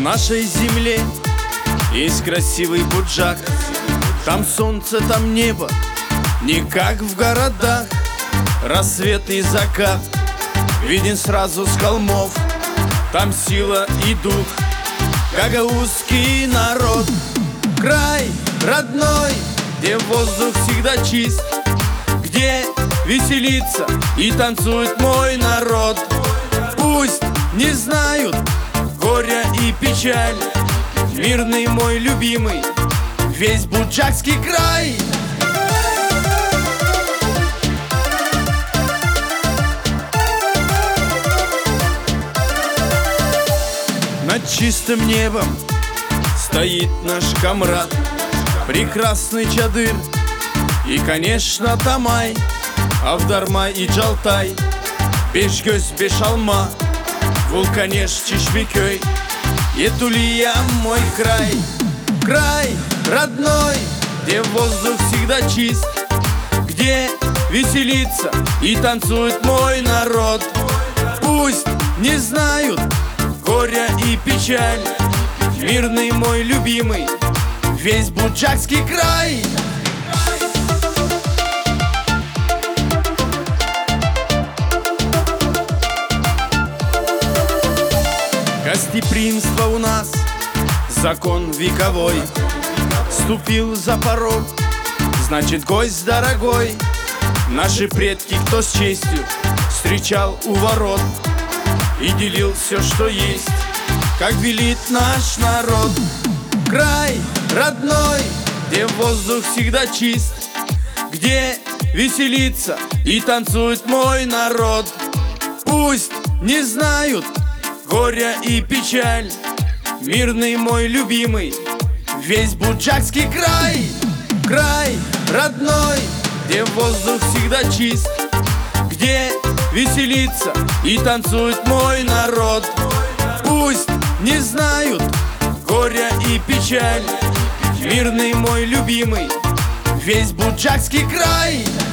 нашей земле есть красивый Буджак. Там солнце, там небо, не как в городах. Рассвет и закат виден сразу с холмов. Там сила и дух, гагаузский народ. Край родной, где воздух всегда чист, где веселится и танцует мой народ. Пусть не знают горя и печаль, мирный мой любимый весь Буджакский край. Над чистым небом стоит наш комрад, прекрасный Чадыр и, конечно, Тамай, Авдарма и Джалтай, Бешгөз, Бешалма, Вулканеш, Чешмекёй, Етулия мой край. Край родной, где воздух всегда чист, где веселится и танцует мой народ. Пусть не знают горя и печаль, мирный мой любимый весь Буджакский край. Гостеприимство у нас закон вековой. Ступил за порог, значит гость дорогой. Наши предки, кто с честью встречал у ворот и делил все, что есть, как велит наш народ. Край родной, где воздух всегда чист, где веселится и танцует мой народ. Пусть не знают горя и печаль, мирный мой любимый весь Буджакский край. Край родной, где воздух всегда чист, где веселится и танцует мой народ. Пусть не знают горя и печаль, мирный мой любимый весь Буджакский край.